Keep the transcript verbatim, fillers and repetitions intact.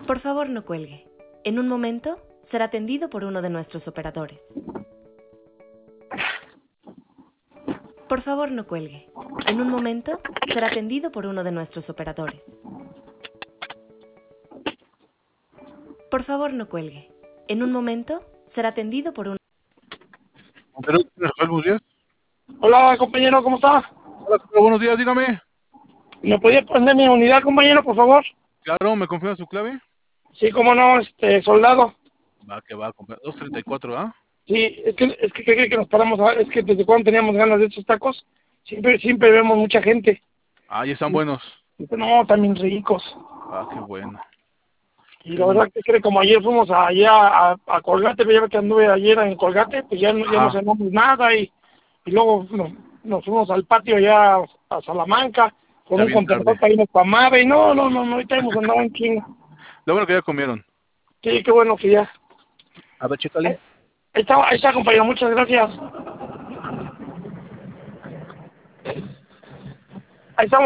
Por favor, no cuelgue. En un momento será atendido por uno de nuestros operadores. Por favor, no cuelgue. En un momento será atendido por uno de nuestros operadores. Por favor, no cuelgue. En un momento será atendido por un... Rafael, buenos días. Hola, compañero, ¿cómo está? Hola, buenos días, dígame. ¿Me podía poner mi unidad, compañero, por favor? Claro, ¿me confirma su clave? Sí, cómo no, este, soldado. Va, que va, compa- dos treinta y cuatro, ¿ah? Sí, es que, es que, ¿qué cree que nos paramos a, es que desde cuando teníamos ganas de estos tacos, siempre, siempre vemos mucha gente. Ah, ya están buenos. No, también ricos. Ah, qué bueno. Y Qué la bueno. verdad que cree, como ayer fuimos allá a, a, a Colgate, pues ya ve que anduve ayer en Colgate, pues ya, no- ya no Ajá. cenamos nada y, y luego nos, nos fuimos al patio allá a Salamanca con Ya un bien contenedor tarde. para irnos para Mave y no, no, no, no, ahorita hemos andado en chinga. Lo bueno que ya comieron. Sí, qué bueno que ya. A ver, chécale. Ahí está, ahí está, compañero, muchas gracias. Ahí estamos.